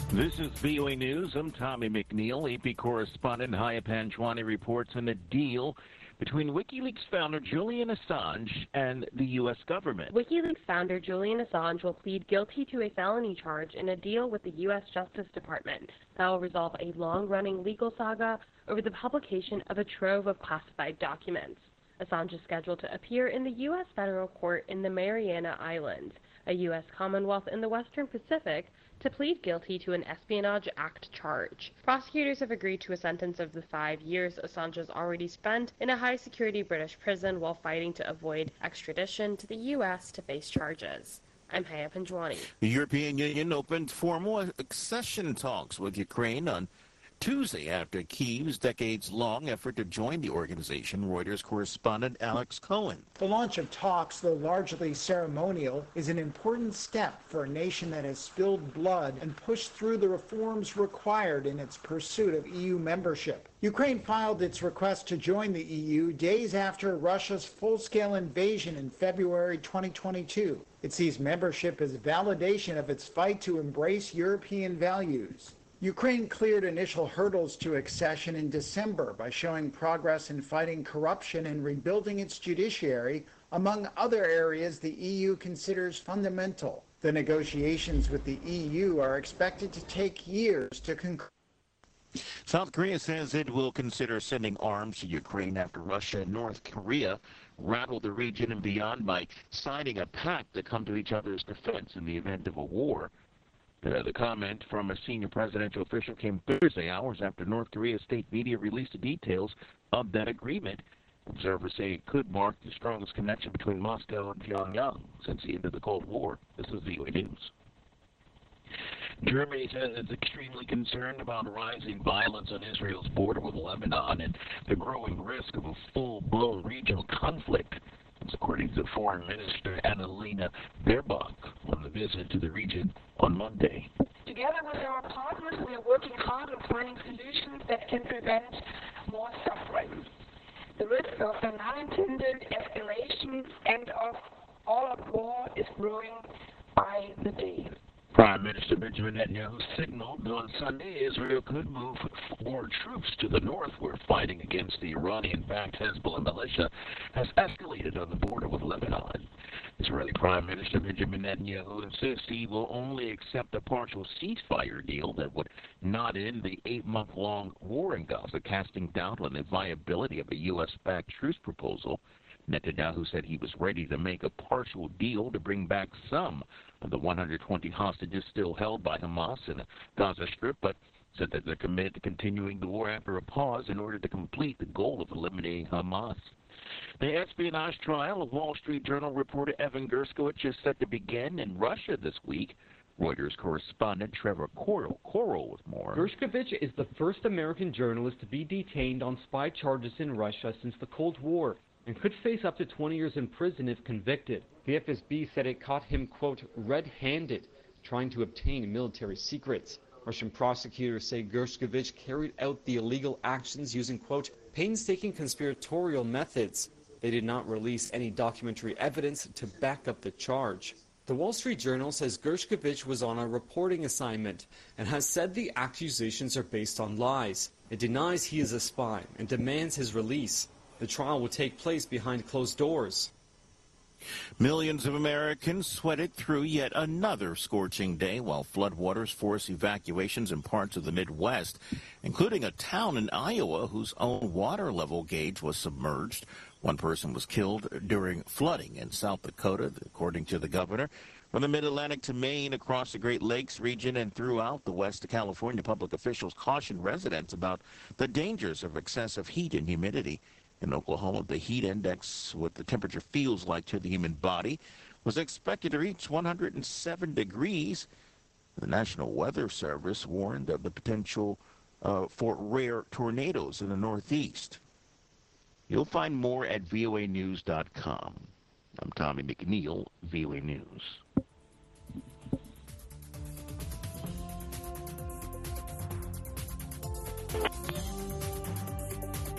This is VOA News. I'm Tommy McNeil. AP correspondent Haya Panjwani reports on a deal between WikiLeaks founder Julian Assange and the U.S. government. WikiLeaks founder Julian Assange will plead guilty to a felony charge in a deal with the U.S. Justice Department that will resolve a long-running legal saga over the publication of a trove of classified documents. Assange is scheduled to appear in the U.S. federal court in the Mariana Islands, a U.S. Commonwealth in the Western Pacific, to plead guilty to an Espionage Act charge. Prosecutors have agreed to a sentence of the 5 years Assange has already spent in a high-security British prison while fighting to avoid extradition to the U.S. to face charges. I'm Haya Panjwani. The European Union opened formal accession talks with Ukraine on Tuesday after Kyiv's decades-long effort to join the organization, Reuters correspondent Alex Cohen. The launch of talks, though largely ceremonial, is an important step for a nation that has spilled blood and pushed through the reforms required in its pursuit of EU membership. Ukraine filed its request to join the EU days after Russia's full-scale invasion in February 2022. It sees membership as validation of its fight to embrace European values. Ukraine cleared initial hurdles to accession in December by showing progress in fighting corruption and rebuilding its judiciary, among other areas the EU considers fundamental. The negotiations with the EU are expected to take years to conclude. South Korea says it will consider sending arms to Ukraine after Russia and North Korea rattled the region and beyond by signing a pact to come to each other's defense in the event of a war. The comment from a senior presidential official came Thursday, hours after North Korea's state media released the details of that agreement. Observers say it could mark the strongest connection between Moscow and Pyongyang since the end of the Cold War. This is VOA News. Germany says it's extremely concerned about rising violence on Israel's border with Lebanon and the growing risk of a full-blown regional conflict. That's according to Foreign Minister Annalena Baerbock on the visit to the region on Monday. Together with our partners, we are working hard on finding solutions that can prevent more suffering. The risk of an unintended escalation and of all-out war is growing by the day. Prime Minister Benjamin Netanyahu signaled on Sunday Israel could move more troops to the north, where fighting against the Iranian-backed Hezbollah militia has escalated on the border with Lebanon. Israeli Prime Minister Benjamin Netanyahu insists he will only accept a partial ceasefire deal that would not end the 8-month-long war in Gaza, casting doubt on the viability of a U.S.-backed truce proposal. Netanyahu said he was ready to make a partial deal to bring back some of the 120 hostages still held by Hamas in the Gaza Strip, but said that they're committed to continuing the war after a pause in order to complete the goal of eliminating Hamas. The espionage trial of Wall Street Journal reporter Evan Gershkovich is set to begin in Russia this week. Reuters correspondent Trevor Coral with more. Gershkovich is the first American journalist to be detained on spy charges in Russia since the Cold War, and could face up to 20 years in prison if convicted. The FSB said it caught him, quote, red-handed, trying to obtain military secrets. Russian prosecutors say Gershkovich carried out the illegal actions using, quote, painstaking conspiratorial methods. They did not release any documentary evidence to back up the charge. The Wall Street Journal says Gershkovich was on a reporting assignment and has said the accusations are based on lies. It denies he is a spy and demands his release. The trial will take place behind closed doors. Millions of Americans sweated through yet another scorching day while floodwaters forced evacuations in parts of the Midwest, including a town in Iowa whose own water level gauge was submerged. One person was killed during flooding in South Dakota, according to the governor. From the Mid-Atlantic to Maine, across the Great Lakes region, and throughout the west of California, public officials cautioned residents about the dangers of excessive heat and humidity. In Oklahoma, the heat index, what the temperature feels like to the human body, was expected to reach 107 degrees. The National Weather Service warned of the potential for rare tornadoes in the Northeast. You'll find more at voanews.com. I'm Tommy McNeil, VOA News.